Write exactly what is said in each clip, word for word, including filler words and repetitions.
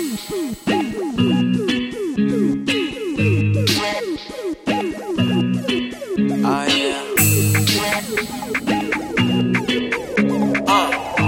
Oh yeah. Uh.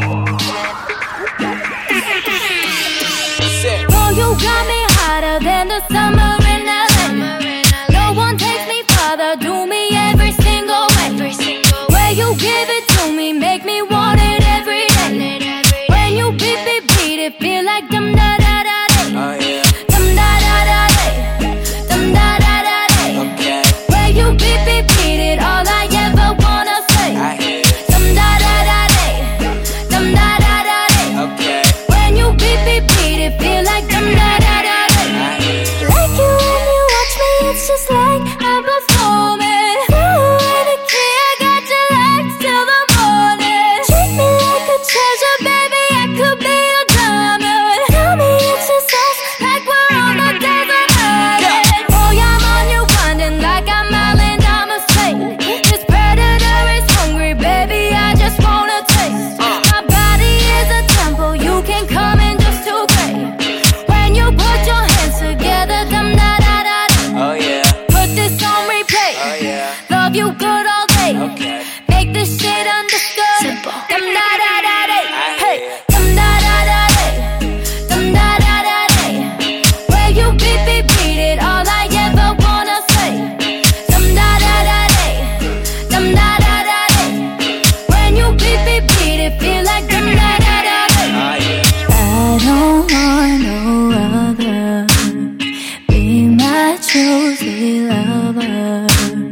Oh, you got me hotter than the summer in L A. No one takes me farther, do me every single way. Where you give it to me, make me want it every day. When you beat, beat, beat it, feel like dum da da da day. Oh yeah. Dum da da da day. Dum da da da day. Okay. Where you beat, beat, beat it, all I ever wanna say. I hear it. Dum da da da day. Dum da da da day. Okay. When you beat, beat, beat it, feel like dum da da da day. I hear it. Like you when you watch me, it's just like I'm performing. Throw away the key, I got your legs till the morning. Treat me like a treasure, baby, I could be a diamond. Tell me it's just us, like we're on a desert island. Boy, I'm on you, winding like I'm Island, I'm a slave. This predator is hungry, baby, I just wanna taste. My body is a temple, you can come in just to crave. When you put your hands together, dum da da da da. Oh yeah. Put this on replay. Oh yeah. Love you good all day. Okay. Make this shit understood. Simple. Dum da da da day. I Hey. hear it. Dum da da da day. Dum da da da day. Where you beat, beat, beat it, all I ever wanna say. Dum da da da day. Dum da da da day. When you beat, beat, beat it, feel like dum da da da day. Oh yeah. I don't want no other. Be my chosen lover.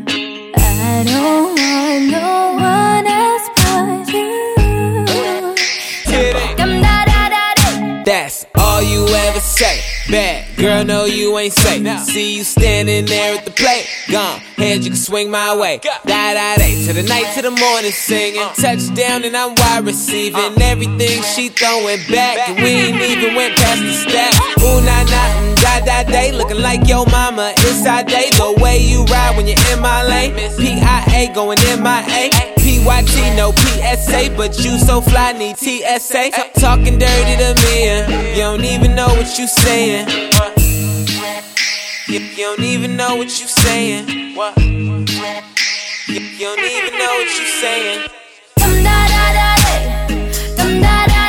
I don't want no one else but you. Get it. Dum da da da day. That's all you ever say. Bad girl, no, you ain't safe. See you standing there at the plate. Gone, head, you can swing my way. Da da day, to the night, to the morning, singing. Touchdown, and I'm wide receiving everything she throwing back. And we ain't even went past the step. Ooh, nah, nah, and da da day. Looking like your mama, it's our day. The way you ride when you're in my lane. P I A going in my A. P Y T, no P S A, but you so fly, need T S A. Talking dirty to me, and you don't even know what you saying. You, you don't even know what you saying. What? You, you don't even know what you saying. Dum da da da day. Dum da da